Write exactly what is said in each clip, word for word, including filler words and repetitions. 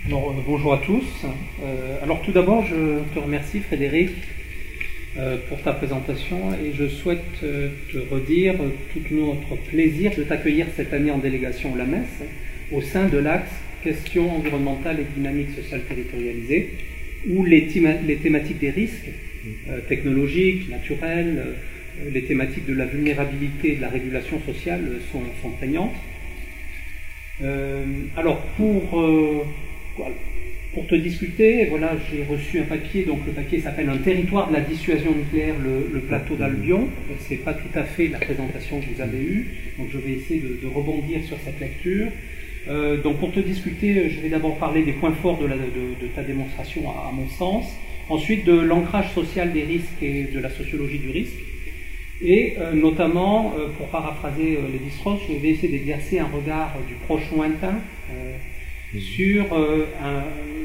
Alors, euh, bonjour à tous. Euh, alors tout d'abord, je te remercie Frédéric euh, pour ta présentation et je souhaite euh, te redire euh, tout notre plaisir de t'accueillir cette année en délégation à la messe au sein de l'axe questions environnementales et dynamiques sociales territorialisées où les, les thématiques des risques euh, technologiques, naturels, euh, les thématiques de la vulnérabilité et de la régulation sociale euh, sont, sont prégnantes. Euh, alors pour... Euh, Pour te discuter, voilà, j'ai reçu un papier, donc le papier s'appelle « Un territoire de la dissuasion nucléaire, le, le plateau d'Albion ». Ce n'est pas tout à fait la présentation que vous avez eue, donc je vais essayer de, de rebondir sur cette lecture. Euh, donc pour te discuter, je vais d'abord parler des points forts de, la, de, de ta démonstration à, à mon sens, ensuite de l'ancrage social des risques et de la sociologie du risque, et euh, notamment, euh, pour paraphraser euh, Lévi-Strauss, je vais essayer d'exercer un regard du proche lointain, euh, sur euh, un,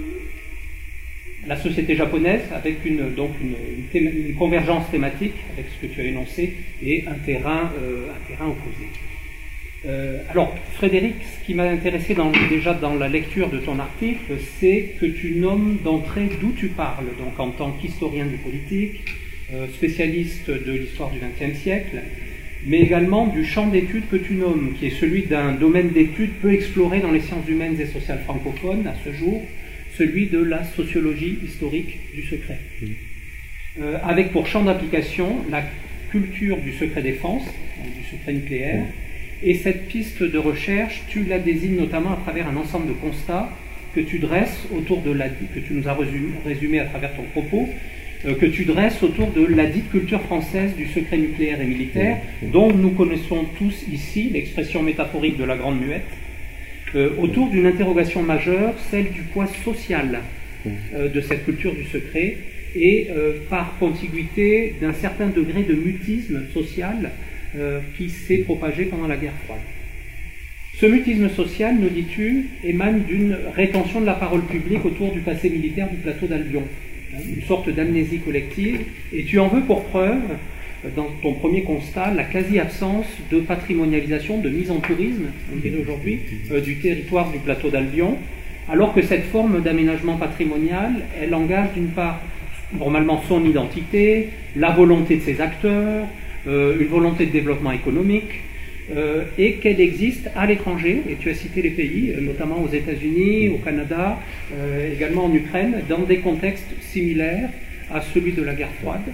la société japonaise avec une, donc une, une, thé, une convergence thématique avec ce que tu as énoncé et un terrain, euh, un terrain opposé. Euh, alors Frédéric, ce qui m'a intéressé dans, déjà dans la lecture de ton article, c'est que tu nommes d'entrée d'où tu parles, donc en tant qu'historien du politique, euh, spécialiste de l'histoire du vingtième siècle, mais également du champ d'études que tu nommes, qui est celui d'un domaine d'études peu exploré dans les sciences humaines et sociales francophones à ce jour, celui de la sociologie historique du secret. Mmh. Euh, avec pour champ d'application la culture du secret défense, du secret nucléaire, mmh. et cette piste de recherche, tu la désignes notamment à travers un ensemble de constats que tu dresses autour de la, que tu nous as résumé, résumé à travers ton propos, que tu dresses autour de la dite culture française du secret nucléaire et militaire, dont nous connaissons tous ici l'expression métaphorique de la grande muette, euh, autour d'une interrogation majeure, celle du poids social euh, de cette culture du secret, et euh, par contiguïté d'un certain degré de mutisme social euh, qui s'est propagé pendant la guerre froide. Ce mutisme social, nous dis-tu, émane d'une rétention de la parole publique autour du passé militaire du plateau d'Albion, une sorte d'amnésie collective, et tu en veux pour preuve, dans ton premier constat, la quasi-absence de patrimonialisation, de mise en tourisme, on dirait aujourd'hui, euh, du territoire du plateau d'Albion, alors que cette forme d'aménagement patrimonial, elle engage d'une part, normalement, son identité, la volonté de ses acteurs, euh, une volonté de développement économique, Euh, et qu'elle existe à l'étranger, et tu as cité les pays, euh, notamment aux États-Unis, au Canada, euh, également en Ukraine, dans des contextes similaires à celui de la guerre froide.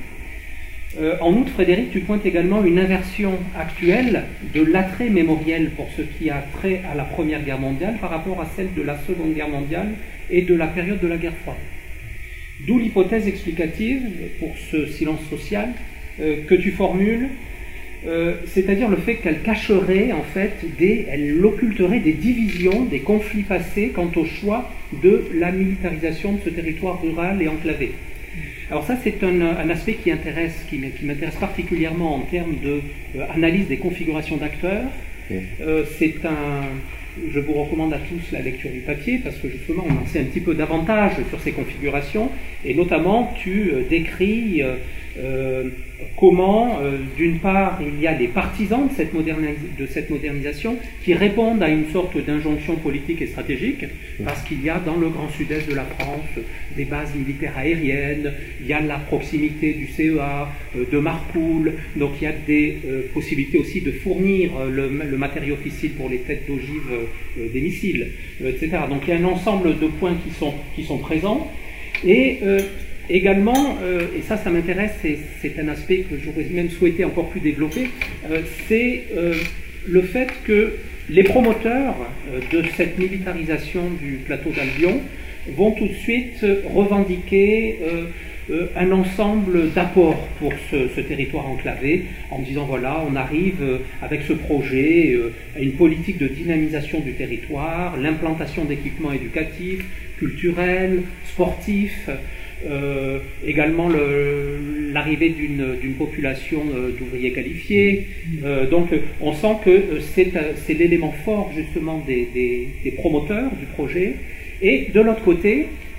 Euh, en outre, Frédéric, tu pointes également une inversion actuelle de l'attrait mémoriel pour ce qui a trait à la Première Guerre mondiale par rapport à celle de la Seconde Guerre mondiale et de la période de la guerre froide. D'où l'hypothèse explicative pour ce silence social euh, que tu formules, Euh, c'est-à-dire le fait qu'elle cacherait, en fait, des, elle occulterait des divisions, des conflits passés quant au choix de la militarisation de ce territoire rural et enclavé. Alors ça, c'est un, un aspect qui, intéresse, qui, qui m'intéresse particulièrement en termes d'analyse euh, des configurations d'acteurs. Euh, c'est un... Je vous recommande à tous la lecture du papier parce que justement on en sait un petit peu davantage sur ces configurations et notamment tu euh, décris euh, euh, comment euh, d'une part il y a des partisans de cette, de cette modernisation qui répondent à une sorte d'injonction politique et stratégique parce qu'il y a dans le grand sud-est de la France des bases militaires aériennes, il y a la proximité du C E A, euh, de Marcoule, donc il y a des euh, possibilités aussi de fournir euh, le, le matériau fissile pour les têtes d'ogive Euh, des missiles, euh, et cetera. Donc il y a un ensemble de points qui sont, qui sont présents. Et euh, également, euh, et ça, ça m'intéresse, c'est un aspect que j'aurais même souhaité encore plus développer, euh, c'est euh, le fait que les promoteurs euh, de cette militarisation du plateau d'Albion vont tout de suite revendiquer euh, Euh, un ensemble d'apports pour ce, ce territoire enclavé, en disant voilà, on arrive euh, avec ce projet euh, à une politique de dynamisation du territoire, l'implantation d'équipements éducatifs, culturels, sportifs, euh, également l'arrivée d'une population euh, d'ouvriers qualifiés. Euh, donc on sent que c'est l'élément fort justement des, des, des promoteurs du projet. Et de l'autre côté,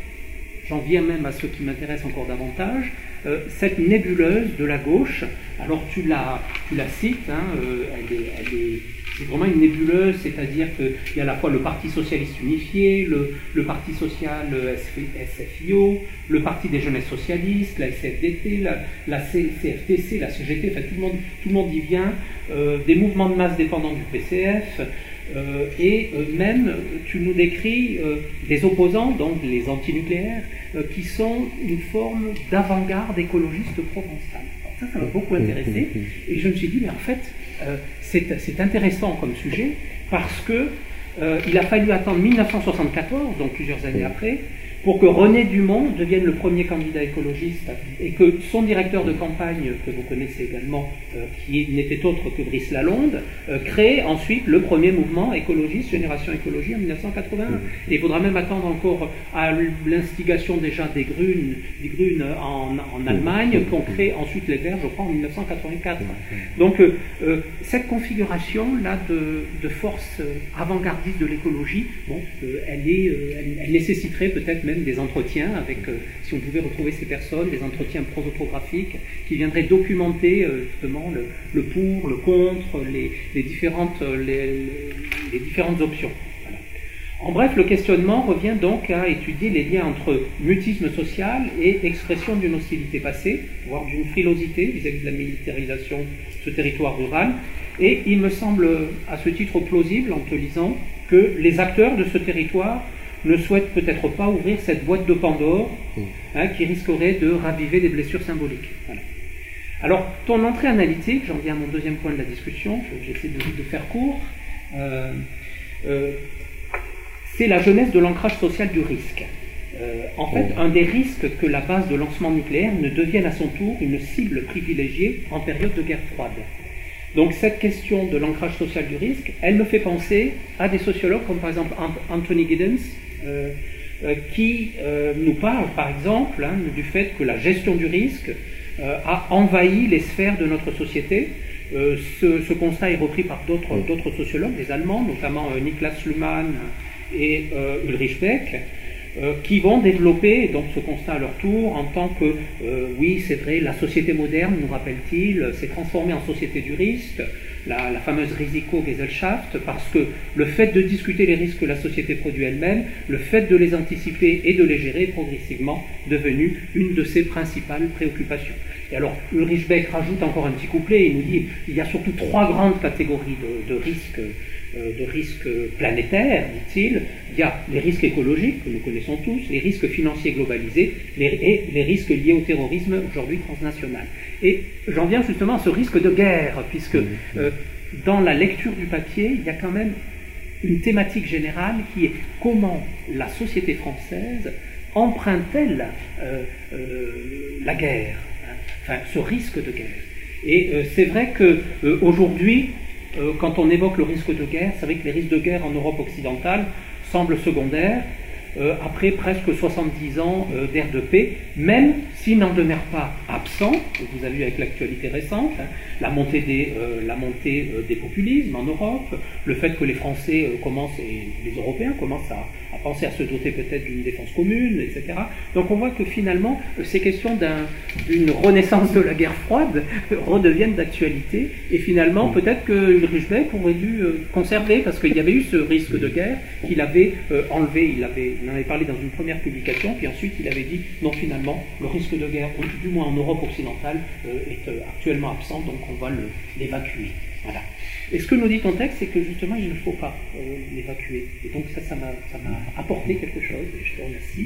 j'en viens même à ce qui m'intéresse encore davantage, euh, cette nébuleuse de la gauche, alors tu la, tu la cites, hein, euh, elle est, elle est, c'est vraiment une nébuleuse, c'est-à-dire qu'il y a à la fois le Parti Socialiste Unifié, le, le Parti Social S F I O, le Parti des Jeunesses Socialistes, la S F D T, la, la C F T C, la C G T, enfin tout le monde, tout le monde y vient, euh, des mouvements de masse dépendants du P C F, euh, et euh, même, tu nous décris euh, des opposants, donc les antinucléaires, euh, qui sont une forme d'avant-garde écologiste provençale. Alors ça, ça m'a beaucoup intéressé, et je me suis dit, mais en fait, euh, c'est intéressant comme sujet, parce que euh, il a fallu attendre mille neuf cent soixante-quatorze, donc plusieurs années après, pour que René Dumont devienne le premier candidat écologiste et que son directeur de campagne, que vous connaissez également, euh, qui n'était autre que Brice Lalonde, euh, crée ensuite le premier mouvement écologiste, Génération Écologie, en mille neuf cent quatre-vingt-un. Et il faudra même attendre encore à l'instigation déjà des Grünen, des Grünen en, en Allemagne, qu'on crée ensuite les Verts, je crois, en mille neuf cent quatre-vingt-quatre. Donc euh, euh, cette configuration-là de, de force avant-gardiste de l'écologie, bon, euh, elle, est, euh, elle, elle nécessiterait peut-être même des entretiens avec, euh, si on pouvait retrouver ces personnes, des entretiens prosopographiques qui viendraient documenter euh, justement le, le pour, le contre, les, les, différentes, les, les différentes options. Voilà. En bref, le questionnement revient donc à étudier les liens entre mutisme social et expression d'une hostilité passée, voire d'une frilosité vis-à-vis de la militarisation de ce territoire rural. Et il me semble à ce titre plausible, en te lisant, que les acteurs de ce territoire ne souhaite peut-être pas ouvrir cette boîte de Pandore hein, qui risquerait de raviver des blessures symboliques. Voilà. Alors, ton entrée analytique, j'en viens à mon deuxième point de la discussion, j'essaie de, de faire court, euh, euh, c'est la jeunesse de l'ancrage social du risque. Euh, en fait, un des risques que la base de lancement nucléaire ne devienne à son tour une cible privilégiée en période de guerre froide. Donc cette question de l'ancrage social du risque, elle me fait penser à des sociologues comme par exemple Anthony Giddens, euh, euh, qui euh, nous parle par exemple hein, du fait que la gestion du risque euh, a envahi les sphères de notre société. Euh, ce, ce constat est repris par d'autres d'autres sociologues, des Allemands, notamment euh, Niklas Luhmann et euh, Ulrich Beck, Euh, qui vont développer donc ce constat à leur tour en tant que, euh, oui c'est vrai, la société moderne, nous rappelle-t-il, s'est transformée en société du risque, la, la fameuse Risikogesellschaft, parce que le fait de discuter les risques que la société produit elle-même, le fait de les anticiper et de les gérer est progressivement devenu une de ses principales préoccupations. Et alors Ulrich Beck rajoute encore un petit couplet, il nous dit il y a surtout trois grandes catégories de, de risques de risques planétaires, dit-il. Il y a les risques écologiques, que nous connaissons tous, les risques financiers globalisés les, et les risques liés au terrorisme aujourd'hui transnational. Et j'en viens justement à ce risque de guerre, puisque euh, dans la lecture du papier, il y a quand même une thématique générale qui est comment la société française emprunte-t-elle euh, euh, la guerre, hein, enfin ce risque de guerre. Et euh, c'est vrai qu'aujourd'hui, Euh, quand on évoque le risque de guerre, c'est vrai que les risques de guerre en Europe occidentale semblent secondaires, euh, après presque soixante-dix ans euh, d'ère de paix, même s'ils n'en demeurent pas absents, vous avez vu avec l'actualité récente, hein, la montée, des, euh, la montée euh, des populismes en Europe, le fait que les Français euh, commencent, et les Européens commencent à, à penser à se doter peut-être d'une défense commune, et cetera. Donc on voit que finalement, euh, ces questions d'une un, renaissance de la guerre froide euh, redeviennent d'actualité, et finalement peut-être que Ulrich Beck aurait dû euh, conserver, parce qu'il y avait eu ce risque de guerre qu'il avait euh, enlevé, il, avait, il en avait parlé dans une première publication, puis ensuite il avait dit non, finalement le risque de guerre, du moins en Europe occidentale, euh, est euh, actuellement absent, donc on va l'évacuer. Voilà. Et ce que nous dit ton texte, c'est que justement il ne faut pas euh, l'évacuer. Et donc ça, ça m'a apporté quelque chose, et je te remercie.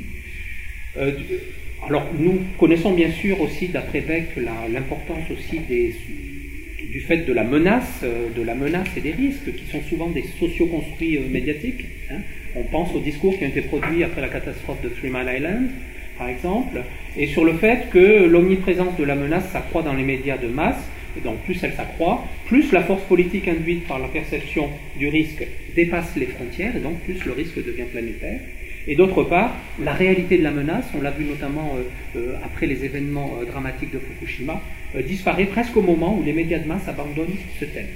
Euh, alors nous connaissons bien sûr aussi, d'après Beck, l'importance aussi des, du fait de la menace, euh, de la menace et des risques, qui sont souvent des socio-construits euh, médiatiques. Hein. On pense aux discours qui ont été produits après la catastrophe de Three Mile Island, par exemple, et sur le fait que l'omniprésence de la menace s'accroît dans les médias de masse, et donc plus elle s'accroît, plus la force politique induite par la perception du risque dépasse les frontières, et donc plus le risque devient planétaire. Et d'autre part, la réalité de la menace, on l'a vu notamment euh, euh, après les événements euh, dramatiques de Fukushima, euh, disparaît presque au moment où les médias de masse abandonnent ce thème.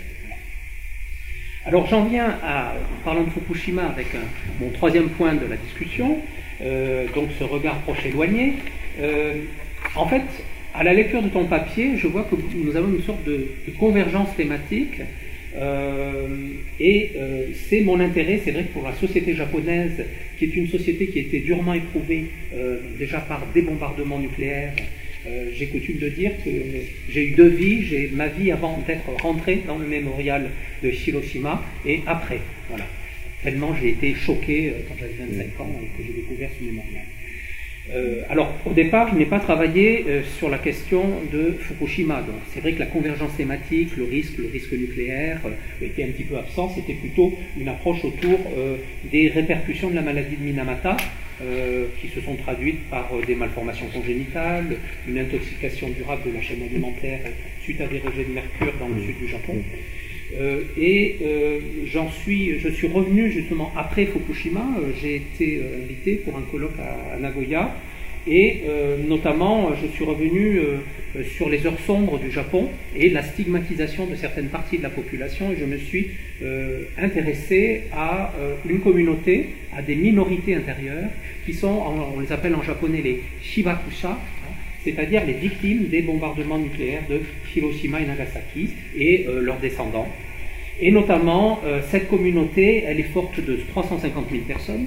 Alors j'en viens à, en parlant de Fukushima, avec un, mon troisième point de la discussion, euh, donc ce regard proche éloigné. Euh, en fait, à la lecture de ton papier, je vois que nous avons une sorte de, de convergence thématique Euh, et euh, c'est mon intérêt, c'est vrai que pour la société japonaise, qui est une société qui a été durement éprouvée euh, déjà par des bombardements nucléaires, euh, j'ai coutume de dire que j'ai eu deux vies, j'ai ma vie avant d'être rentré dans le mémorial de Hiroshima et après, voilà. Tellement j'ai été choqué euh, quand j'avais vingt-cinq ans et que j'ai découvert ce mémorial. Euh, alors, au départ, je n'ai pas travaillé euh, sur la question de Fukushima. Donc, c'est vrai que la convergence thématique, le risque, le risque nucléaire, euh, était un petit peu absent. C'était plutôt une approche autour euh, des répercussions de la maladie de Minamata, euh, qui se sont traduites par euh, des malformations congénitales, une intoxication durable de la chaîne alimentaire suite à des rejets de mercure dans le sud du Japon. Euh, et euh, j'en suis, je suis revenu justement après Fukushima. Euh, j'ai été euh, invité pour un colloque à, à Nagoya, et euh, notamment je suis revenu euh, sur les heures sombres du Japon et la stigmatisation de certaines parties de la population, et je me suis euh, intéressé à euh, une communauté, à des minorités intérieures qui sont, on les appelle en japonais les Shibakusha, c'est-à-dire les victimes des bombardements nucléaires de Hiroshima et Nagasaki et euh, leurs descendants. Et notamment, euh, cette communauté, elle est forte de trois cent cinquante mille personnes,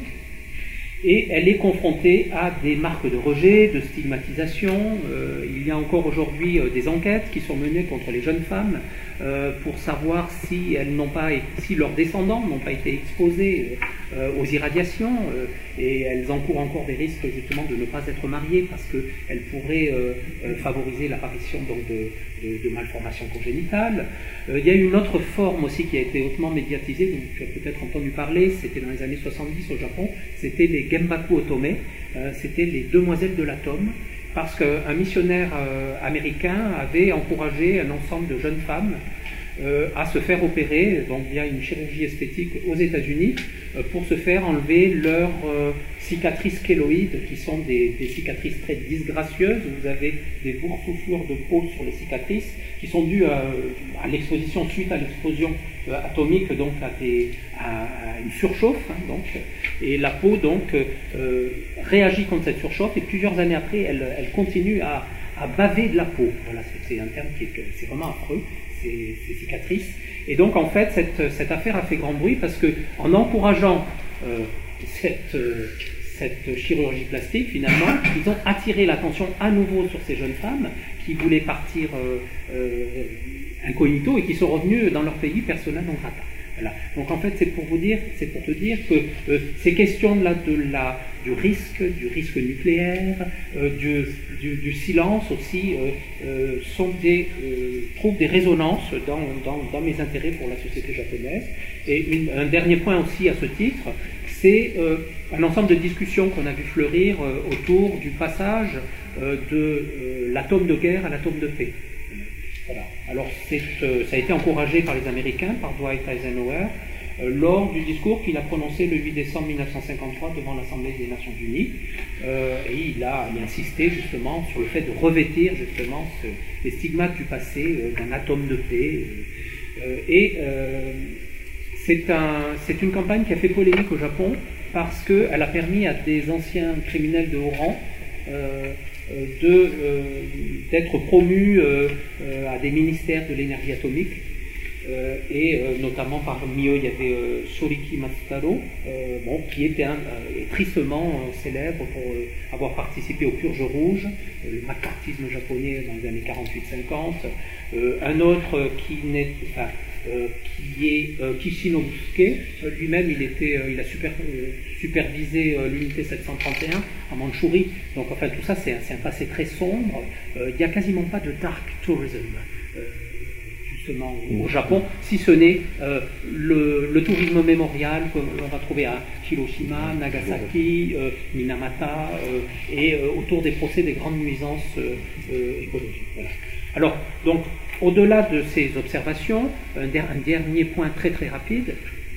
et elle est confrontée à des marques de rejet, de stigmatisation. Euh, il y a encore aujourd'hui euh, des enquêtes qui sont menées contre les jeunes femmes euh, pour savoir si elles n'ont pas, si leurs descendants n'ont pas été exposés euh, aux irradiations, euh, et elles encourent encore des risques justement de ne pas être mariées parce qu'elles pourraient euh, euh, favoriser l'apparition donc de, de, de malformations congénitales. Euh, il y a une autre forme aussi qui a été hautement médiatisée, dont tu as peut-être entendu parler, c'était dans les années soixante-dix au Japon, c'était les Genbaku Otome, euh, c'était les demoiselles de l'atome, parce qu'un missionnaire euh, américain avait encouragé un ensemble de jeunes femmes euh, à se faire opérer, donc via une chirurgie esthétique aux États-Unis, euh, pour se faire enlever leurs euh, cicatrices kéloïdes, qui sont des, des cicatrices très disgracieuses. Vous avez des boursouflures de peau sur les cicatrices qui sont dues à, à l'exposition suite à l'explosion euh, atomique, donc à, des, à, à une surchauffe, hein, donc, et la peau donc euh, réagit contre cette surchauffe, et plusieurs années après, elle, elle continue à, à baver de la peau. Voilà, c'est un terme qui est, c'est vraiment affreux, ces, ces cicatrices. Et donc en fait, cette, cette affaire a fait grand bruit parce que en encourageant euh, cette euh, cette chirurgie plastique, finalement, ils ont attiré l'attention à nouveau sur ces jeunes femmes qui voulaient partir euh, euh, incognito et qui sont revenues dans leur pays persona non grata. Voilà. Donc en fait, c'est pour vous dire, c'est pour te dire que euh, ces questions-là de la, du risque, du risque nucléaire, euh, du, du, du silence aussi, euh, euh, sont des, euh, trouvent des résonances dans, dans, dans mes intérêts pour la société japonaise. Et une, un dernier point aussi à ce titre, c'est euh, un ensemble de discussions qu'on a vu fleurir euh, autour du passage euh, de euh, l'atome de guerre à l'atome de paix. Voilà. Alors euh, ça a été encouragé par les Américains, par Dwight Eisenhower, euh, lors du discours qu'il a prononcé le huit décembre mille neuf cent cinquante-trois devant l'Assemblée des Nations Unies. Euh, et il a, il a insisté justement sur le fait de revêtir justement ce, les stigmates du passé euh, d'un atome de paix. Euh, et euh, c'est un, c'est une campagne qui a fait polémique au Japon parce qu'elle a permis à des anciens criminels de haut rang euh, de, euh, d'être promus euh, euh, à des ministères de l'énergie atomique, euh, et euh, notamment parmi eux il y avait euh, Shoriki Matsutaro, euh, bon, qui était un, euh, tristement euh, célèbre pour euh, avoir participé aux purges rouges, euh, le macartisme japonais dans les années quarante-huit cinquante, euh, un autre euh, qui n'est enfin, Euh, qui est euh, Kishinobusuke, euh, lui-même il, était, euh, il a super, euh, supervisé euh, l'unité sept cent trente et un en Mandchourie, donc enfin tout ça c'est un, c'est un passé très sombre. Euh, il n'y a quasiment pas de dark tourism euh, justement au Japon, si ce n'est euh, le, le tourisme mémorial qu'on va trouver à Hiroshima, Nagasaki, euh, Minamata, euh, et euh, autour des procès des grandes nuisances euh, euh, écologiques. Voilà. Alors, donc, au-delà de ces observations, un, der un dernier point très très rapide,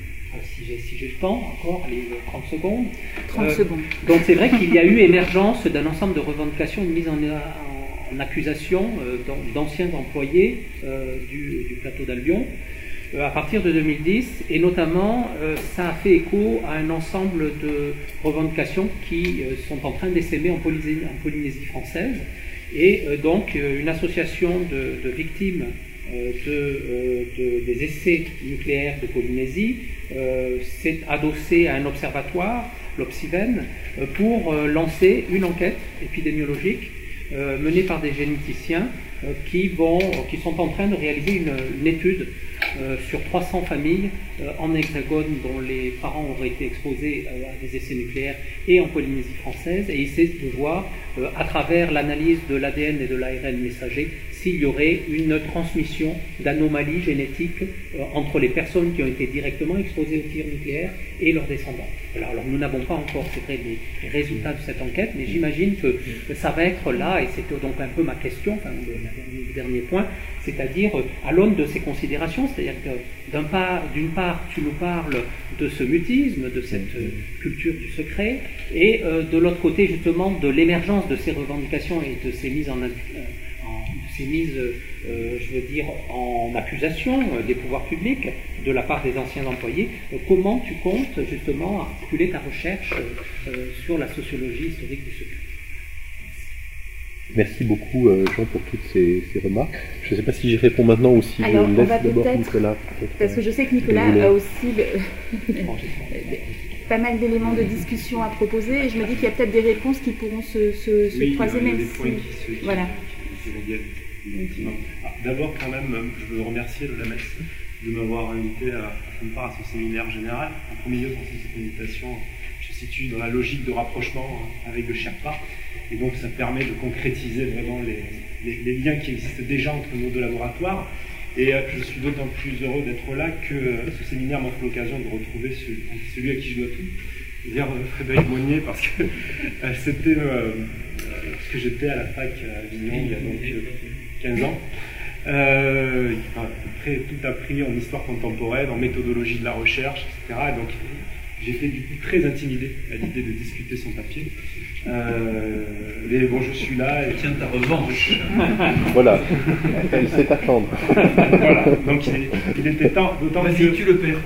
si j'ai si j'ai le temps, encore, allez, trente secondes. trente euh, secondes. Donc c'est vrai qu'il y a eu émergence d'un ensemble de revendications, de mise en, en, en accusation euh, d'anciens employés euh, du, du plateau d'Albion euh, à partir de deux mille dix, et notamment euh, ça a fait écho à un ensemble de revendications qui euh, sont en train d'essaimer en Polynésie, en Polynésie française. Et euh, donc euh, une association de, de victimes euh, de, euh, de, des essais nucléaires de Polynésie euh, s'est adossé à un observatoire, l'Opsiven, euh, pour euh, lancer une enquête épidémiologique euh, menée par des généticiens euh, qui, vont, qui sont en train de réaliser une, une étude euh, sur trois cents familles euh, en Hexagone dont les parents auraient été exposés euh, à des essais nucléaires et en Polynésie française, et essayer de voir euh, à travers l'analyse de l'A D N et de l'A R N messager s'il y aurait une transmission d'anomalies génétiques euh, entre les personnes qui ont été directement exposées au tir nucléaire et leurs descendants. Alors, alors nous n'avons pas encore, c'est vrai, les, les résultats de cette enquête, mais j'imagine que, que ça va être là, et c'était donc un peu ma question, enfin, le, le dernier point, c'est-à-dire à l'aune de ces considérations, c'est-à-dire que d'un part, d'une part, tu nous parles de ce mutisme, de cette euh, culture du secret, et euh, de l'autre côté, justement, de l'émergence de ces revendications et de ces mises en, euh, en ces mises, euh, je veux dire, en accusation euh, des pouvoirs publics de la part des anciens employés. Euh, comment tu comptes justement articuler ta recherche euh, euh, sur la sociologie historique du secret? Merci beaucoup euh, Jean pour toutes ces, ces remarques. Je ne sais pas si j'y réponds maintenant ou si Alors, je laisse d'abord Nicolas. Parce que je sais que Nicolas a aussi le, pas mal d'éléments de discussion à proposer, et je me dis qu'il y a peut-être des réponses qui pourront se, se, se oui, croiser même des si... points qui se, qui, voilà. qui se reviennent, effectivement. D'abord, quand même, je veux remercier le LAMES de m'avoir invité à, à prendre part à ce séminaire général. En premier lieu, pour cette invitation, je situe dans la logique de rapprochement avec le Sherpa, et donc ça permet de concrétiser vraiment les, les, les liens qui existent déjà entre nos deux laboratoires. Et euh, je suis d'autant plus heureux d'être là que euh, ce séminaire m'offre l'occasion de retrouver celui, celui à qui je dois tout, c'est-à-dire euh, Frédéric Monnier, parce que euh, c'était euh, parce que j'étais à la fac à Avignon il y a donc euh, quinze ans. Euh, enfin, très, tout appris en histoire contemporaine, en méthodologie de la recherche, et cetera. Et donc j'étais du coup très intimidé à l'idée de discuter son papier. Euh, mais bon, je suis là. Et... Tiens ta revanche. Voilà, elle sait attendre. Voilà, donc il, est, il était temps, d'autant que... Vas-y, tu le perds.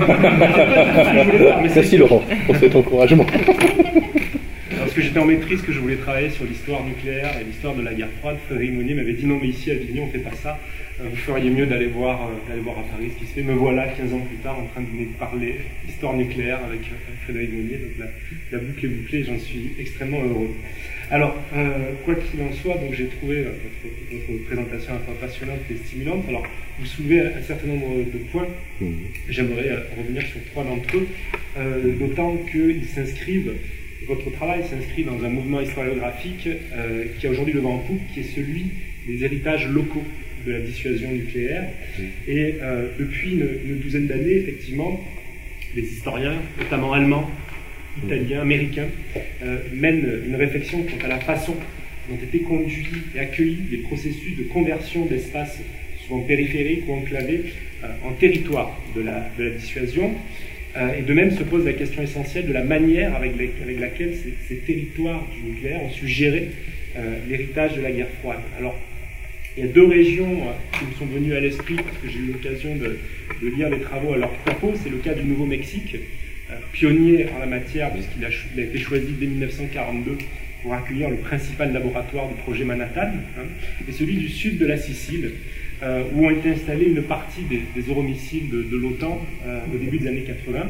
Merci Laurent pour cet encouragement. Parce que j'étais en maîtrise, que je voulais travailler sur l'histoire nucléaire et l'histoire de la guerre froide, Frédéric Monnier m'avait dit non, mais ici à Avignon on ne fait pas ça, vous feriez mieux d'aller voir, euh, d'aller voir à Paris ce qui se fait. Me voilà quinze ans plus tard en train de venir parler d'histoire nucléaire avec euh, Frédéric Monnier, donc la, la boucle est bouclée et j'en suis extrêmement heureux. Alors, euh, quoi qu'il en soit, donc j'ai trouvé euh, votre, votre présentation un peu passionnante et stimulante. Alors, vous soulevez un certain nombre de points, mmh. J'aimerais euh, revenir sur trois d'entre eux, euh, d'autant qu'ils s'inscrivent. Votre travail s'inscrit dans un mouvement historiographique euh, qui a aujourd'hui le vent en poupe, qui est celui des héritages locaux de la dissuasion nucléaire. Oui. Et euh, depuis une, une douzaine d'années, effectivement, les historiens, notamment allemands, italiens, américains, euh, mènent une réflexion quant à la façon dont étaient conduits et accueillis les processus de conversion d'espaces souvent périphériques ou enclavés euh, en territoire de la, de la dissuasion. Euh, et de même se pose la question essentielle de la manière avec, les, avec laquelle ces, ces territoires du nucléaire ont su gérer euh, l'héritage de la guerre froide. Alors, il y a deux régions euh, qui me sont venues à l'esprit parce que j'ai eu l'occasion de, de lire les travaux à leur propos. C'est le cas du Nouveau-Mexique, euh, pionnier en la matière puisqu'il a, il a été choisi dès mille neuf cent quarante-deux pour accueillir le principal laboratoire du projet Manhattan, hein, et celui du sud de la Sicile, Euh, où ont été installés une partie des, des euromissiles de, de l'OTAN euh, au début des années quatre-vingts.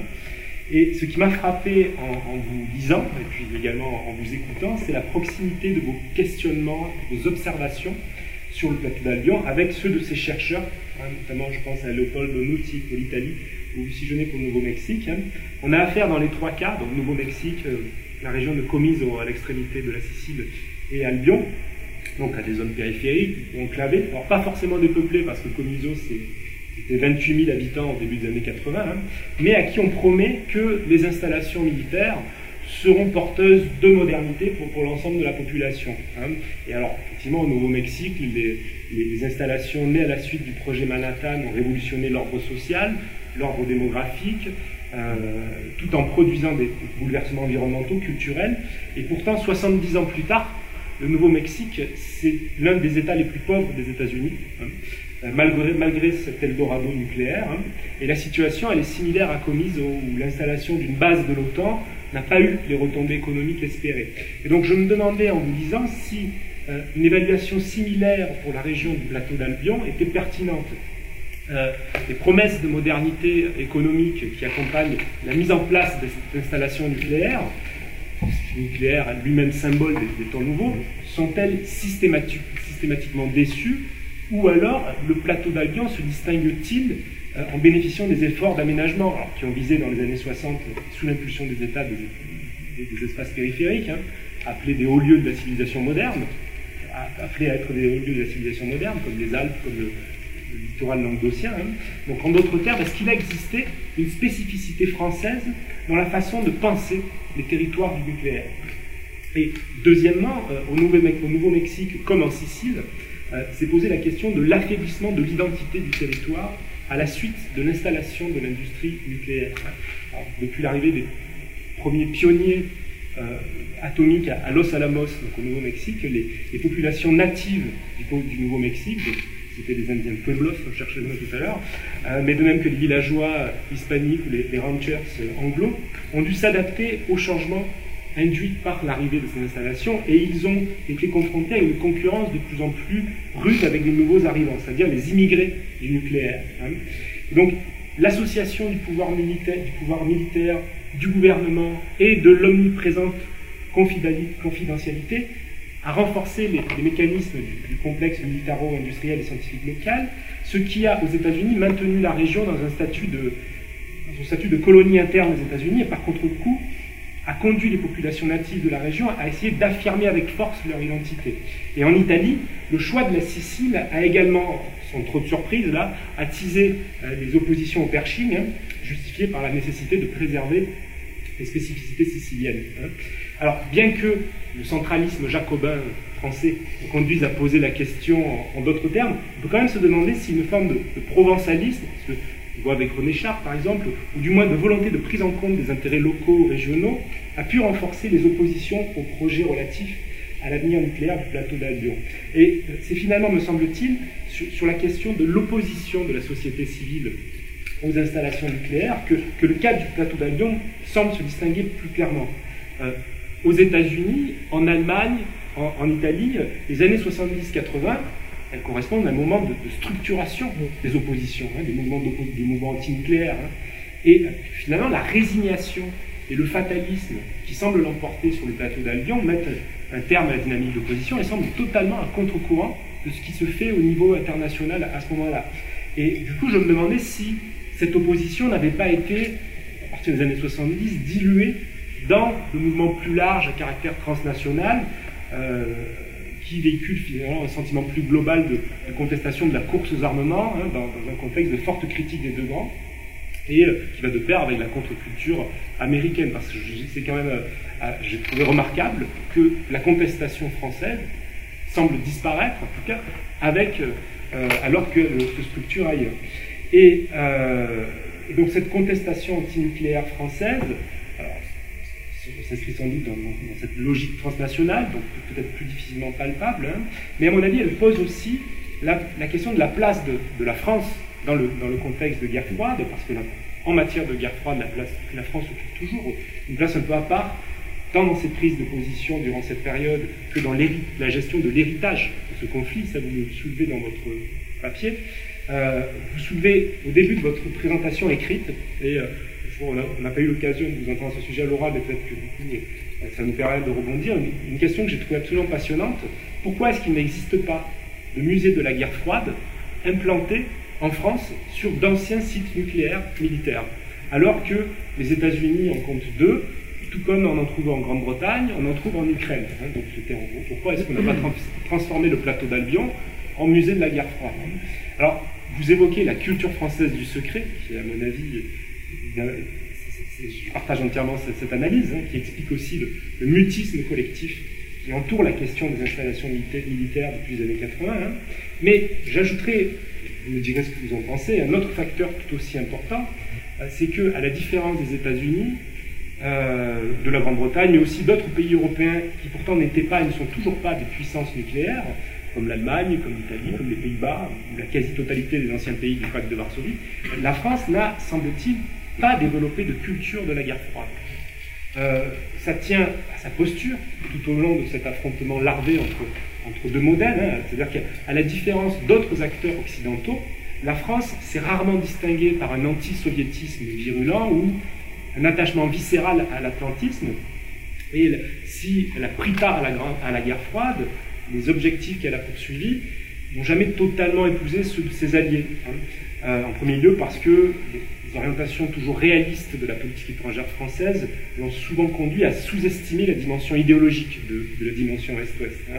Et ce qui m'a frappé en, en vous lisant, et puis également en vous écoutant, c'est la proximité de vos questionnements, vos observations sur le plateau d'Albion avec ceux de ces chercheurs, hein, notamment je pense à Leopoldo Nuti pour l'Italie, ou Lucie pour le Nouveau-Mexique. Hein. On a affaire dans les trois cas, donc Nouveau-Mexique, euh, la région de Comiso à l'extrémité de la Sicile, et Albion, donc à des zones périphériques ou enclavées, alors pas forcément dépeuplées parce que Comiso c'était vingt-huit mille habitants au début des années quatre-vingts, hein, mais à qui on promet que les installations militaires seront porteuses de modernité pour, pour l'ensemble de la population. Hein. Et alors, effectivement, au Nouveau-Mexique, les, les, les installations nées à la suite du projet Manhattan ont révolutionné l'ordre social, l'ordre démographique, euh, tout en produisant des bouleversements environnementaux, culturels, et pourtant, soixante-dix ans plus tard, le Nouveau-Mexique, c'est l'un des États les plus pauvres des États-Unis, hein, malgré, malgré cet Eldorado nucléaire. Hein, et la situation, elle est similaire à Comiso, où l'installation d'une base de l'OTAN n'a pas eu les retombées économiques espérées. Et donc je me demandais, en vous disant, si euh, une évaluation similaire pour la région du plateau d'Albion était pertinente. Euh, les promesses de modernité économique qui accompagnent la mise en place d'installations nucléaires, le nucléaire lui-même symbole des, des temps nouveaux, sont-elles systématique, systématiquement déçues, ou alors le plateau d'Albion se distingue-t-il euh, en bénéficiant des efforts d'aménagement qui ont visé dans les années soixante, sous l'impulsion des États, des, des, des espaces périphériques, hein, appelés des hauts lieux de la civilisation moderne, appelés à être des hauts lieux de la civilisation moderne, comme les Alpes, comme le, le littoral languedocien. Hein. Donc en d'autres termes, est-ce qu'il a existé une spécificité française dans la façon de penser les territoires du nucléaire? Et deuxièmement, euh, au, Nouveau, au Nouveau-Mexique, comme en Sicile, euh, s'est posé la question de l'affaiblissement de l'identité du territoire à la suite de l'installation de l'industrie nucléaire. Alors, depuis l'arrivée des premiers pionniers euh, atomiques à, à Los Alamos, donc au Nouveau-Mexique, les, les populations natives du, du Nouveau-Mexique, c'était les Indiens Pueblos, on cherchait le nom tout à l'heure, euh, mais de même que les villageois hispaniques ou les, les ranchers euh, anglo, ont dû s'adapter aux changements induits par l'arrivée de ces installations, et ils ont été confrontés à une concurrence de plus en plus rude avec des nouveaux arrivants, c'est-à-dire les immigrés du nucléaire. Hein. Donc, l'association du pouvoir militaire, du pouvoir militaire, du gouvernement et de l'omniprésente confidentialité a renforcé les, les mécanismes du, du complexe militaro-industriel et scientifique local, ce qui a, aux États-Unis, maintenu la région dans un statut de, dans un statut de colonie interne aux États-Unis, et par contre-coup, a conduit les populations natives de la région à essayer d'affirmer avec force leur identité. Et en Italie, le choix de la Sicile a également, sans trop de surprise là, attisé euh, les oppositions au Pershing, hein, justifiées par la nécessité de préserver les spécificités siciliennes. Hein. Alors, bien que le centralisme jacobin français conduise à poser la question en, en d'autres termes, on peut quand même se demander si une forme de, de provençalisme, parce que on voit avec René Char, par exemple, ou du moins de volonté de prise en compte des intérêts locaux, régionaux, a pu renforcer les oppositions aux projets relatifs à l'avenir nucléaire du plateau d'Albion. Et c'est finalement, me semble-t-il, sur, sur la question de l'opposition de la société civile aux installations nucléaires que, que le cas du plateau d'Albion semble se distinguer plus clairement. Euh, aux États-Unis, en Allemagne, en, en Italie, les années soixante-dix quatre-vingts, elles correspondent à un moment de, de structuration des oppositions, hein, des mouvements, des mouvements antinucléaires. Hein. Et finalement, la résignation et le fatalisme qui semblent l'emporter sur le plateau d'Albion mettent un terme à la dynamique d'opposition et semblent totalement à contre-courant de ce qui se fait au niveau international à ce moment-là. Et du coup, je me demandais si cette opposition n'avait pas été, à partir des années soixante-dix, diluée dans le mouvement plus large à caractère transnational, euh, qui véhicule finalement un sentiment plus global de, de contestation de la course aux armements, hein, dans, dans un contexte de forte critique des deux grands, et euh, qui va de pair avec la contre-culture américaine, parce que c'est quand même, euh, j'ai trouvé remarquable que la contestation française semble disparaître, en tout cas, avec, euh, alors que euh, se structure ailleurs. Et, euh, et donc cette contestation antinucléaire française, alors, s'inscrit sans doute dans, dans cette logique transnationale, donc peut-être plus difficilement palpable, hein, mais à mon avis, elle pose aussi la, la question de la place de, de la France dans le, dans le contexte de guerre froide, parce que la, en matière de guerre froide, la, place, la France occupe toujours une place un peu à part, tant dans ses prises de position durant cette période que dans la gestion de l'héritage de ce conflit. Ça, vous le soulevez dans votre papier. Euh, vous soulevez au début de votre présentation écrite, et euh, on n'a pas eu l'occasion de vous entendre à ce sujet à l'oral, mais peut-être que du coup, ça nous permet de rebondir. Une, une question que j'ai trouvée absolument passionnante. Pourquoi est-ce qu'il n'existe pas de musée de la guerre froide implanté en France sur d'anciens sites nucléaires militaires, alors que les États-Unis en comptent deux, tout comme on en trouve en Grande-Bretagne, on en trouve en Ukraine. Hein, donc c'était en gros, pourquoi est-ce qu'on n'a pas trans transformé le plateau d'Albion en musée de la guerre froide? Alors, vous évoquez la culture française du secret, qui à mon avis, je partage entièrement cette, cette analyse, hein, qui explique aussi le, le mutisme collectif qui entoure la question des installations militaires depuis les années quatre-vingts. Hein. Mais j'ajouterai, vous me direz ce que vous en pensez, un autre facteur tout aussi important, euh, c'est qu'à la différence des États-Unis, euh, de la Grande-Bretagne, mais aussi d'autres pays européens qui pourtant n'étaient pas et ne sont toujours pas des puissances nucléaires, comme l'Allemagne, comme l'Italie, comme les Pays-Bas, ou la quasi-totalité des anciens pays du pacte de Varsovie, la France n'a, semble-t-il, pas développé de culture de la guerre froide. Euh, ça tient à sa posture tout au long de cet affrontement larvé entre, entre deux modèles, hein. C'est-à-dire qu'à la différence d'autres acteurs occidentaux, la France s'est rarement distinguée par un anti-soviétisme virulent ou un attachement viscéral à l'atlantisme. Et si elle a pris part à la, à la guerre froide, les objectifs qu'elle a poursuivis n'ont jamais totalement épousé ceux de ses alliés. Hein. Euh, en premier lieu parce que les orientations toujours réalistes de la politique étrangère française l'ont souvent conduit à sous-estimer la dimension idéologique de, de la dimension Est-Ouest. Hein.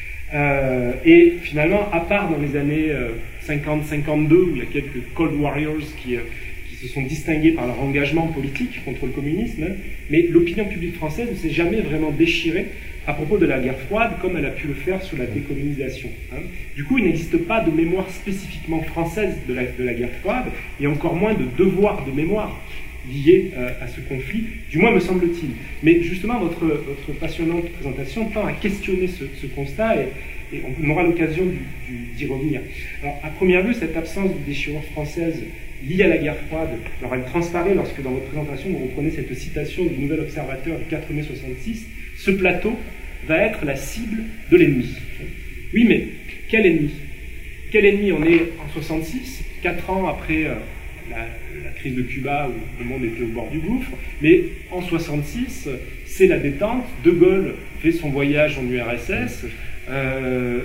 Euh, et finalement, à part dans les années euh, cinquante cinquante-deux, où il y a quelques Cold Warriors qui, euh, qui se sont distingués par leur engagement politique contre le communisme, hein, mais l'opinion publique française ne s'est jamais vraiment déchirée à propos de la guerre froide, comme elle a pu le faire sous la décolonisation. Hein. Du coup, il n'existe pas de mémoire spécifiquement française de la, de la guerre froide, et encore moins de devoir de mémoire lié euh, à ce conflit, du moins me semble-t-il. Mais justement, votre, votre passionnante présentation tend à questionner ce, ce constat, et, et on aura l'occasion d'y revenir. Alors, à première vue, cette absence de déchirure française liée à la guerre froide, alors elle transparaît lorsque dans votre présentation, vous reprenez cette citation du Nouvel Observateur du quatre mai soixante-six, « Ce plateau va être la cible de l'ennemi. » Oui, mais quel ennemi? Quel ennemi? On est en soixante-six, quatre ans après euh, la, la crise de Cuba où le monde était au bord du gouffre, mais en soixante-six, c'est la détente. De Gaulle fait son voyage en U R S S. Euh,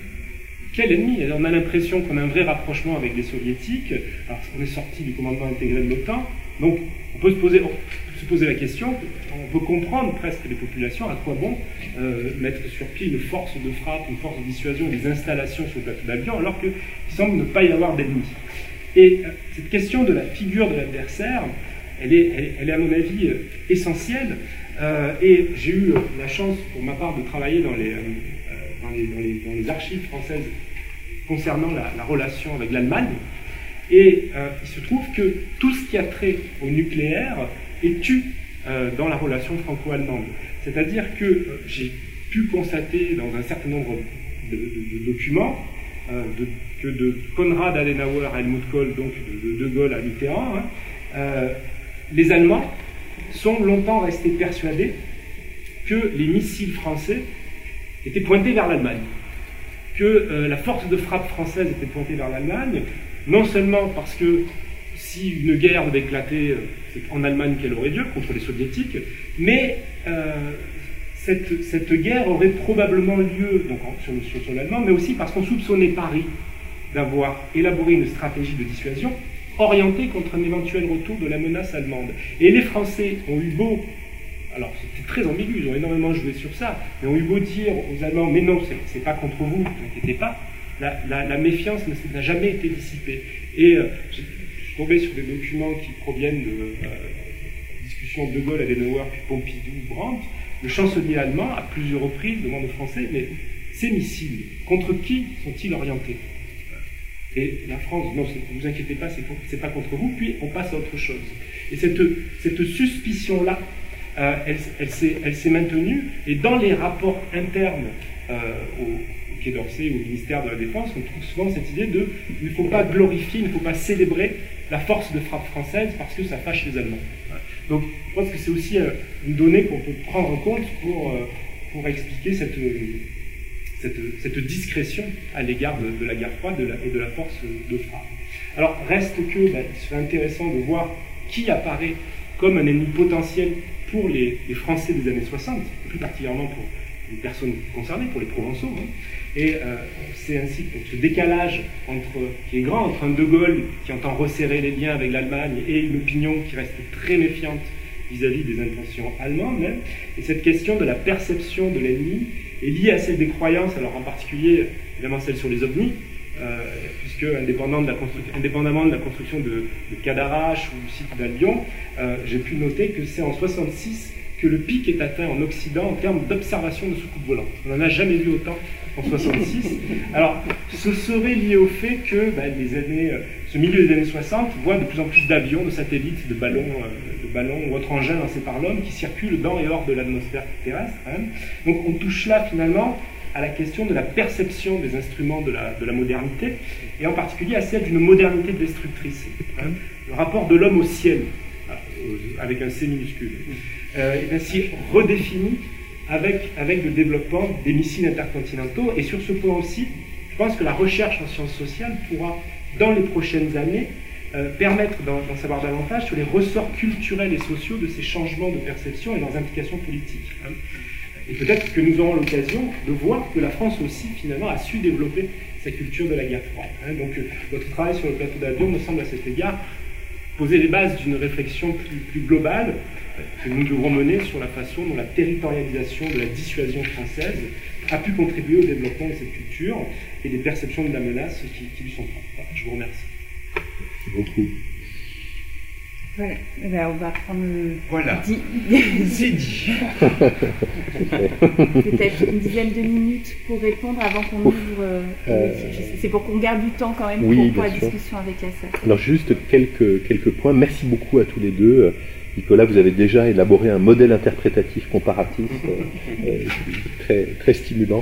quel ennemi? On a l'impression qu'on a un vrai rapprochement avec les soviétiques. Alors, on est sorti du commandement intégré de l'OTAN, donc on peut se poser... On, se poser la question, on peut comprendre presque les populations, à quoi bon euh, mettre sur pied une force de frappe, une force de dissuasion, des installations sur le plateau d'avion, alors qu'il semble ne pas y avoir d'ennemis. Et euh, cette question de la figure de l'adversaire, elle est, elle, elle est à mon avis euh, essentielle, euh, et j'ai eu euh, la chance pour ma part de travailler dans les, euh, dans les, dans les, dans les archives françaises concernant la, la relation avec l'Allemagne, et euh, il se trouve que tout ce qui a trait au nucléaire est tu euh, dans la relation franco-allemande. C'est-à-dire que euh, j'ai pu constater dans un certain nombre de, de, de documents euh, de, que de Konrad Adenauer à Helmut Kohl, donc de De, de Gaulle à Mitterrand, hein, euh, les Allemands sont longtemps restés persuadés que les missiles français étaient pointés vers l'Allemagne, que euh, la force de frappe française était pointée vers l'Allemagne, non seulement parce que si une guerre devait éclater, c'est en Allemagne qu'elle aurait lieu, contre les soviétiques, mais euh, cette, cette guerre aurait probablement lieu donc, sur le sol allemand, mais aussi parce qu'on soupçonnait Paris d'avoir élaboré une stratégie de dissuasion orientée contre un éventuel retour de la menace allemande. Et les Français ont eu beau, alors c'était très ambigu, ils ont énormément joué sur ça, mais ont eu beau dire aux Allemands, mais non, c'est pas contre vous, ne vous inquiétez pas, la, la, la méfiance n'a jamais été dissipée. Et euh, tombé sur des documents qui proviennent de euh, discussions de Gaulle, Adenauer, puis Pompidou, Brandt. Le chancelier allemand, à plusieurs reprises, demande aux Français, mais ces missiles, contre qui sont-ils orientés? Et la France, non, ne vous inquiétez pas, c'est pas contre vous, puis on passe à autre chose. Et cette, cette suspicion-là, euh, elle, elle s'est maintenue, et dans les rapports internes euh, au au Quai d'Orsay, au ministère de la Défense, on trouve souvent cette idée de il ne faut pas glorifier, il ne faut pas célébrer la force de frappe française parce que ça fâche les Allemands. Donc je pense que c'est aussi une donnée qu'on peut prendre en compte pour, pour expliquer cette, cette, cette discrétion à l'égard de, de la guerre froide de la, et de la force de frappe. Alors reste que ben, il serait intéressant de voir qui apparaît comme un ennemi potentiel pour les, les Français des années soixante, et plus particulièrement pour les personnes concernées, pour les Provençaux. Hein. Et euh, c'est ainsi que ce décalage entre, qui est grand entre un De Gaulle qui entend resserrer les liens avec l'Allemagne et une opinion qui reste très méfiante vis-à-vis des intentions allemandes. Hein. Et cette question de la perception de l'ennemi est liée à celle des croyances, alors en particulier évidemment celle sur les ovnis, euh, puisque indépendamment de la, indépendamment de la construction de, de Cadarache ou du site d'Albion, euh, j'ai pu noter que c'est en soixante-six que le pic est atteint en Occident en termes d'observation de soucoupes volantes. On n'en a jamais vu autant en soixante-six. Alors, ce serait lié au fait que ben, les années, ce milieu des années soixante voit de plus en plus d'avions, de satellites, de ballons, euh, de ballons ou autres engins lancés par l'homme qui circulent dans et hors de l'atmosphère terrestre. Hein. Donc, on touche là finalement à la question de la perception des instruments de la, de la modernité, et en particulier à celle d'une modernité destructrice. Hein. Le rapport de l'homme au ciel, avec un C minuscule. euh, est ainsi redéfinie avec, avec le développement des missiles intercontinentaux. Et sur ce point aussi, je pense que la recherche en sciences sociales pourra, dans les prochaines années, euh, permettre d'en, d'en savoir davantage sur les ressorts culturels et sociaux de ces changements de perception et leurs implications politiques. Hein. Et peut-être que nous aurons l'occasion de voir que la France aussi, finalement, a su développer sa culture de la guerre froide. Hein. Donc, euh, votre travail sur le plateau d'Albion me semble à cet égard poser les bases d'une réflexion plus, plus globale euh, que nous devrons mener sur la façon dont la territorialisation de la dissuasion française a pu contribuer au développement de cette culture et des perceptions de la menace qui, qui lui sont propres. Voilà, je vous remercie. Merci beaucoup. Voilà, eh bien, on va prendre. Voilà, dix... c'est dit. Peut-être une dizaine de minutes pour répondre avant qu'on ouvre. Euh, euh... C'est pour qu'on garde du temps quand même oui, pour, pour la sûr. discussion avec la salle. Alors, juste quelques, quelques points. Merci beaucoup à tous les deux. Nicolas, vous avez déjà élaboré un modèle interprétatif comparatif euh, euh, très, très stimulant.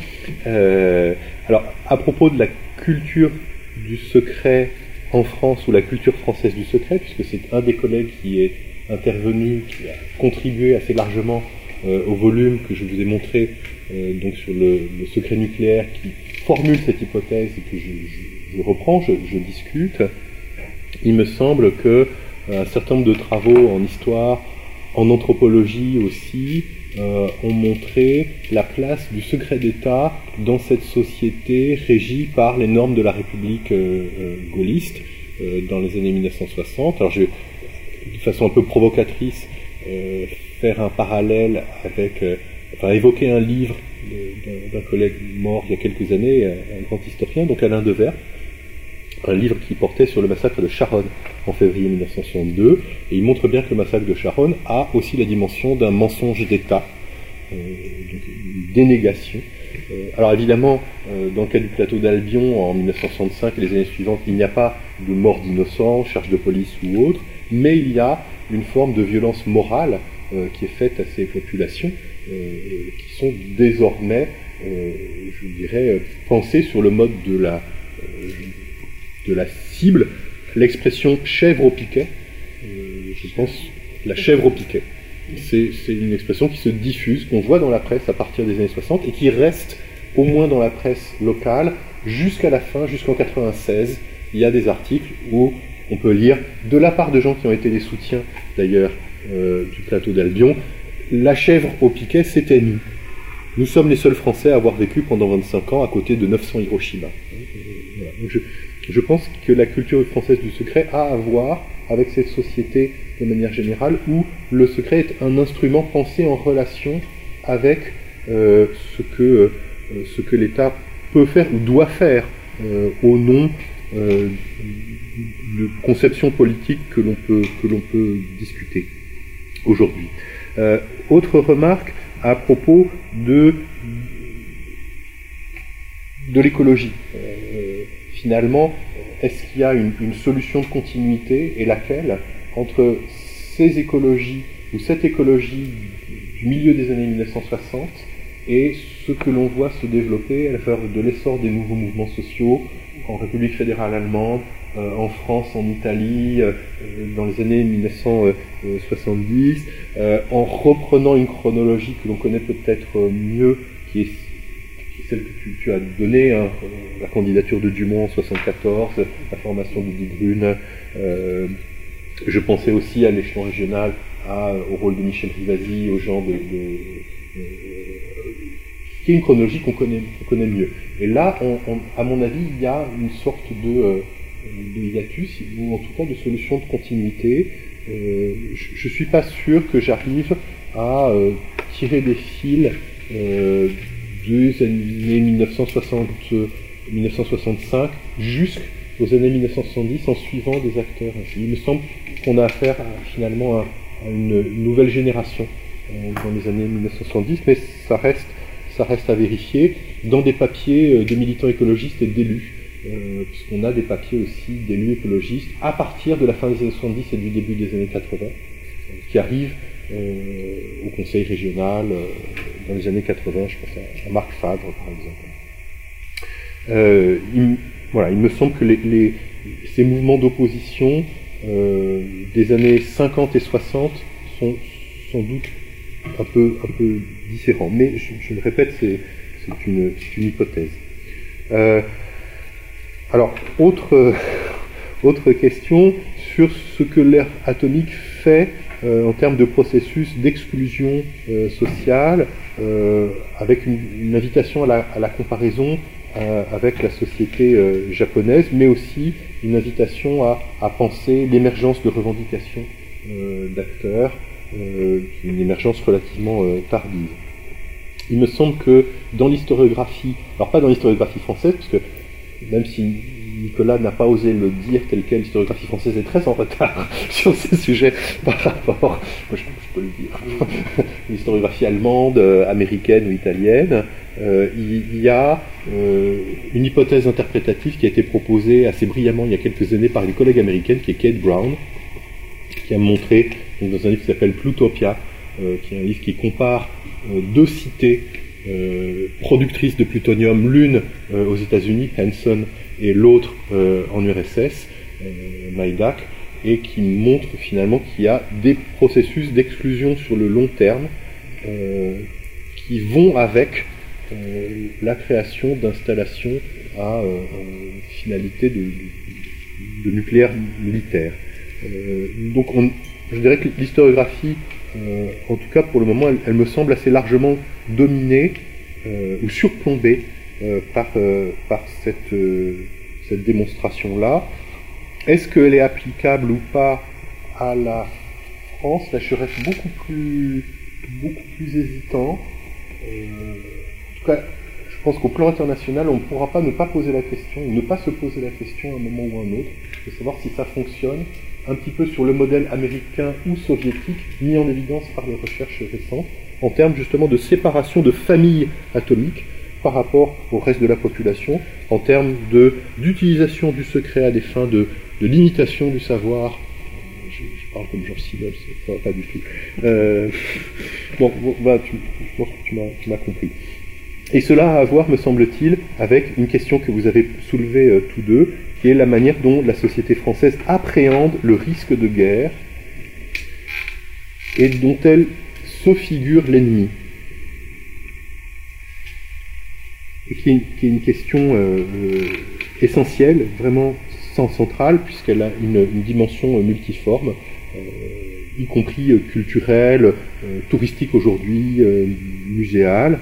Euh, alors, à propos de la culture du secret en France, ou la culture française du secret, puisque c'est un des collègues qui est intervenu, qui a contribué assez largement euh, au volume que je vous ai montré euh, donc sur le, le secret nucléaire, qui formule cette hypothèse et que je, je, je reprends, je, je discute. Il me semble que un certain nombre de travaux en histoire, en anthropologie aussi, euh, ont montré la place du secret d'État dans cette société régie par les normes de la République euh, euh, gaulliste euh, dans les années mille neuf cent soixante. Alors je vais, de façon un peu provocatrice, euh, faire un parallèle avec, euh, enfin évoquer un livre d'un, d'un collègue mort il y a quelques années, un grand historien, donc Alain Devers, un livre qui portait sur le massacre de Charonne en février mille neuf cent soixante-deux, et il montre bien que le massacre de Charonne a aussi la dimension d'un mensonge d'État, euh, donc une dénégation. Euh, alors évidemment, euh, dans le cas du plateau d'Albion, en mille neuf cent soixante-cinq et les années suivantes, il n'y a pas de mort d'innocents, charge de police ou autre, mais il y a une forme de violence morale euh, qui est faite à ces populations, euh, qui sont désormais, euh, je dirais, pensées sur le mode de la... Euh, de la cible. L'expression chèvre au piquet, euh, je pense, la chèvre au piquet, c'est, c'est une expression qui se diffuse, qu'on voit dans la presse à partir des années soixante et qui reste au moins dans la presse locale jusqu'à la fin, jusqu'en quatre-vingt-seize. Il y a des articles où on peut lire, de la part de gens qui ont été des soutiens d'ailleurs euh, du plateau d'Albion, la chèvre au piquet, c'était nous. Nous sommes les seuls Français à avoir vécu pendant vingt-cinq ans à côté de neuf cents Hiroshima. Voilà. Donc je, je pense que la culture française du secret a à voir avec cette société de manière générale, où le secret est un instrument pensé en relation avec euh, ce que, euh, ce que l'État peut faire ou doit faire euh, au nom euh, de conceptions politiques que l'on peut, que l'on peut discuter aujourd'hui. Euh, autre remarque à propos de, de l'écologie. Euh, finalement, est-ce qu'il y a une, une solution de continuité, et laquelle, entre ces écologies, ou cette écologie du milieu des années mille neuf cent soixante, et ce que l'on voit se développer à la faveur de l'essor des nouveaux mouvements sociaux en République fédérale allemande, euh, en France, en Italie, euh, dans les années mille neuf cent soixante-dix, euh, en reprenant une chronologie que l'on connaît peut-être mieux, qui est, qui est celle que tu, tu as donnée, hein, la candidature de Dumont en soixante-quatorze, la formation de Die Grünen. Euh, je pensais aussi à l'échelon régional, à, au rôle de Michel Rivasi, aux gens de... de, de qui est une chronologie qu'on connaît, qu'on connaît mieux. Et là, on, on, à mon avis, il y a une sorte de, euh, de hiatus, ou en tout cas de solution de continuité. Euh, je ne suis pas sûr que j'arrive à euh, tirer des fils euh, des années mille neuf cent soixante, mille neuf cent soixante-cinq jusqu'aux années mille neuf cent soixante-dix en suivant des acteurs ainsi. Il me semble qu'on a affaire à, finalement à, à une, une nouvelle génération euh, dans les années mille neuf cent soixante-dix, mais ça reste ça reste à vérifier, dans des papiers de militants écologistes et d'élus, euh, puisqu'on a des papiers aussi d'élus écologistes à partir de la fin des années soixante-dix et du début des années quatre-vingts, euh, qui arrivent euh, au conseil régional euh, dans les années quatre-vingts, je pense à, à Marc Fabre par exemple. Euh, il, voilà, il me semble que les, les, ces mouvements d'opposition euh, des années cinquante et soixante sont sans doute un peu, un peu différent. Mais je, je le répète, c'est, c'est, une, c'est une hypothèse. Euh, alors, autre, autre question sur ce que l'ère atomique fait euh, en termes de processus d'exclusion euh, sociale, euh, avec une, une invitation à la, à la comparaison euh, avec la société euh, japonaise, mais aussi une invitation à, à penser l'émergence de revendications euh, d'acteurs, euh, une émergence relativement euh, tardive. Il me semble que dans l'historiographie, alors pas dans l'historiographie française, parce que même si Nicolas n'a pas osé le dire tel quel, l'historiographie française est très en retard sur ces sujets par rapport, moi je, je peux le dire, l'historiographie allemande, euh, américaine ou italienne, euh, il, il y a euh, une hypothèse interprétative qui a été proposée assez brillamment il y a quelques années par une collègue américaine qui est Kate Brown, qui a montré, donc, dans un livre qui s'appelle Plutopia, euh, qui est un livre qui compare euh, deux cités euh, productrices de plutonium, l'une euh, aux États-Unis, Hanson, et l'autre euh, en U R S S, euh, Maidak, et qui montre finalement qu'il y a des processus d'exclusion sur le long terme euh, qui vont avec euh, la création d'installations à euh, finalité de, de, de nucléaire militaire. Euh, donc on, je dirais que l'historiographie, euh, en tout cas pour le moment, elle, elle me semble assez largement dominée euh, ou surplombée euh, par, euh, par cette, euh, cette démonstration-là. Est-ce qu'elle est applicable ou pas à la France? Là, je reste beaucoup plus, beaucoup plus hésitant. Euh, en tout cas, je pense qu'au plan international, on ne pourra pas ne pas poser la question, ou ne pas se poser la question à un moment ou à un autre, de savoir si ça fonctionne un petit peu sur le modèle américain ou soviétique, mis en évidence par les recherches récentes, en termes justement de séparation de familles atomiques par rapport au reste de la population, en termes de, d'utilisation du secret à des fins de, de limitation du savoir. Je, je parle comme Georges Simmel, c'est pas, pas du tout. Euh, bon, bon bah, tu, je pense que tu m'as, tu m'as compris. Et cela a à voir, me semble-t-il, avec une question que vous avez soulevée euh, tous deux, qui est la manière dont la société française appréhende le risque de guerre et dont elle se figure l'ennemi. Et qui est, qui est une question euh, euh, essentielle, vraiment centrale, puisqu'elle a une, une dimension euh, multiforme, euh, y compris euh, culturelle, euh, touristique aujourd'hui, euh, muséale.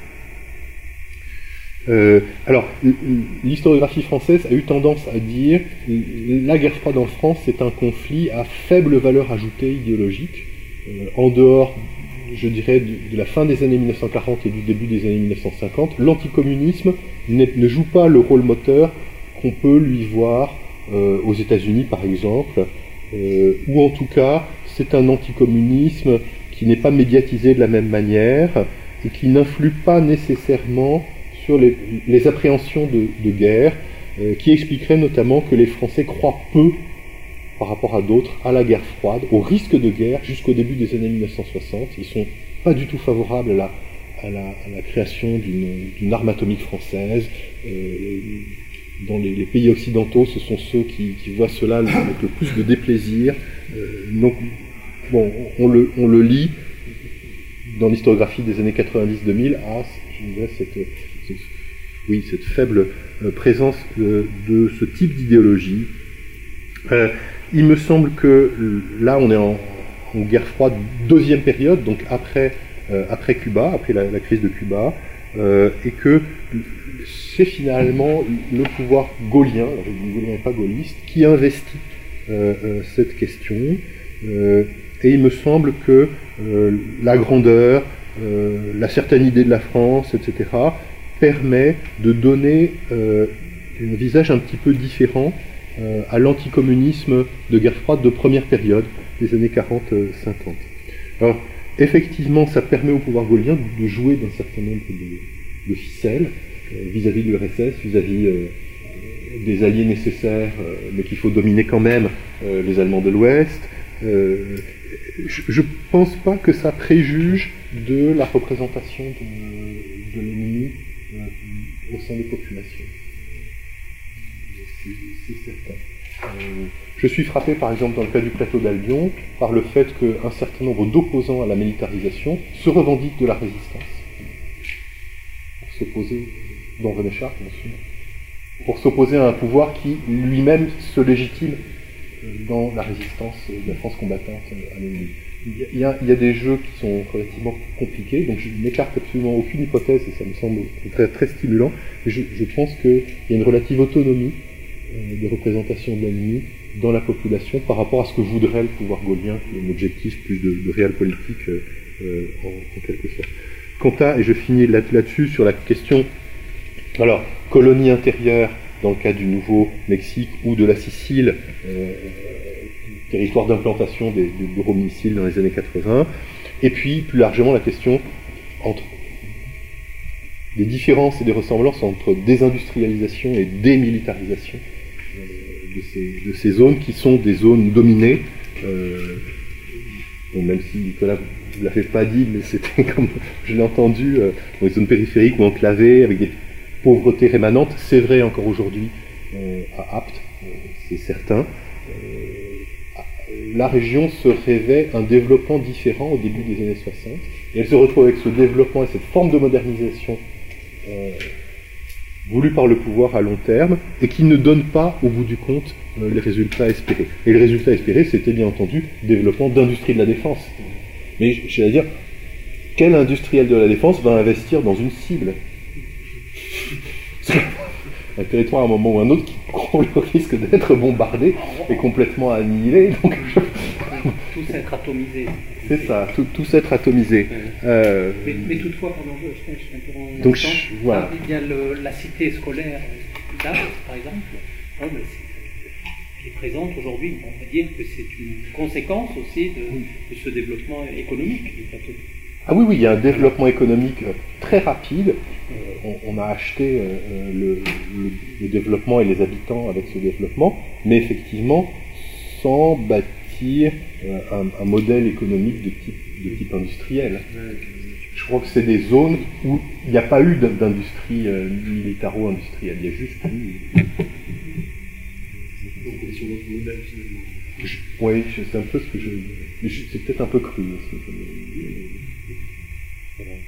Euh, alors, l'historiographie française a eu tendance à dire la guerre froide en France, c'est un conflit à faible valeur ajoutée idéologique, euh, en dehors, je dirais, de, de la fin des années mille neuf cent quarante et du début des années mille neuf cent cinquante. L'anticommunisme ne joue pas le rôle moteur qu'on peut lui voir euh, aux États-Unis, par exemple, euh, ou en tout cas, c'est un anticommunisme qui n'est pas médiatisé de la même manière et qui n'influe pas nécessairement sur les, les appréhensions de, de guerre, euh, qui expliquerait notamment que les Français croient peu, par rapport à d'autres, à la guerre froide, au risque de guerre jusqu'au début des années mille neuf cent soixante. Ils sont pas du tout favorables à la, à la, à la création d'une, d'une arme atomique française. Euh, dans les, les pays occidentaux, ce sont ceux qui, qui voient cela avec le plus de déplaisir. Euh, donc, bon, on le, on le lit dans l'historiographie des années quatre-vingt-dix deux mille à, je dirais, cette, cette, oui, cette faible euh, présence euh, de ce type d'idéologie. Euh, il me semble que là, on est en, en guerre froide, deuxième période, donc après, euh, après Cuba, après la, la crise de Cuba, euh, et que c'est finalement le pouvoir gaullien, je dis gaulien et pas gaulliste, qui investit euh, euh, cette question. Euh, et il me semble que euh, la grandeur, euh, la certaine idée de la France, et cetera, permet de donner euh, un visage un petit peu différent euh, à l'anticommunisme de guerre froide de première période, des années quarante cinquante. Alors, effectivement, ça permet au pouvoir gaullien de jouer d'un certain nombre de, de ficelles euh, vis-à-vis de l'U R S S, vis-à-vis euh, des alliés nécessaires, euh, mais qu'il faut dominer quand même, euh, les Allemands de l'Ouest. Euh, je ne pense pas que ça préjuge de la représentation de, de l'ennemi euh, au sein des populations. C'est, c'est certain. Euh, je suis frappé, par exemple, dans le cas du plateau d'Albion, par le fait qu'un certain nombre d'opposants à la militarisation se revendiquent de la résistance. Pour s'opposer, dont René Char, bien sûr, pour s'opposer à un pouvoir qui lui-même se légitime dans la résistance de la France combattante à l'ennemi. Il y, a, il y a des jeux qui sont relativement compliqués, donc je n'écarte absolument aucune hypothèse, et ça me semble très, très stimulant, mais je, je pense qu'il y a une relative autonomie euh, des représentations de l'ennemi dans la population par rapport à ce que voudrait le pouvoir gaulien, qui est un objectif plus de, de réel politique euh, en, en quelque sorte. Quant à, et je finis là, là-dessus, sur la question, alors, colonie intérieure, dans le cas du Nouveau-Mexique ou de la Sicile, euh, territoire d'implantation des, des bureaux missiles dans les années quatre-vingts, et puis plus largement la question entre des différences et des ressemblances entre désindustrialisation et démilitarisation euh, de, ces, de ces zones qui sont des zones dominées, euh, bon, même si Nicolas ne l'avait pas dit, mais c'était comme je l'ai entendu, euh, dans les zones périphériques ou enclavées, avec des pauvretés rémanentes, c'est vrai encore aujourd'hui euh, à Apt, euh, c'est certain. Euh, la région se rêvait un développement différent au début des années soixante, et elle se retrouve avec ce développement et cette forme de modernisation euh, voulue par le pouvoir à long terme, et qui ne donne pas, au bout du compte, euh, les résultats espérés. Et le résultat espéré, c'était bien entendu le développement d'industrie de la défense. Mais je vais dire, quel industriel de la défense va investir dans une cible ? Un territoire à un moment ou un autre qui court le risque d'être bombardé et complètement annihilé. Donc je... Tout s'être atomisé. C'est ça, tout, tout s'être atomisé. Euh... Mais, mais toutefois, pardon, je, je t'interromps un Donc, instant. je, voilà. Ah, il y a le, la cité scolaire d'Apt, par exemple. Oh, ben elle est présente aujourd'hui. On va dire que c'est une conséquence aussi de, de ce développement économique du plateau. Ah oui, oui, il y a un développement économique très rapide. Euh, on, on a acheté euh, le, le, le développement et les habitants avec ce développement, mais effectivement sans bâtir euh, un, un modèle économique de type, de type industriel. Je crois que c'est des zones où il n'y a pas eu d'industrie euh, militaro-industrielle, il y a juste eu... Oui, c'est un peu ce que je... C'est peut-être un peu cru aussi. Voilà.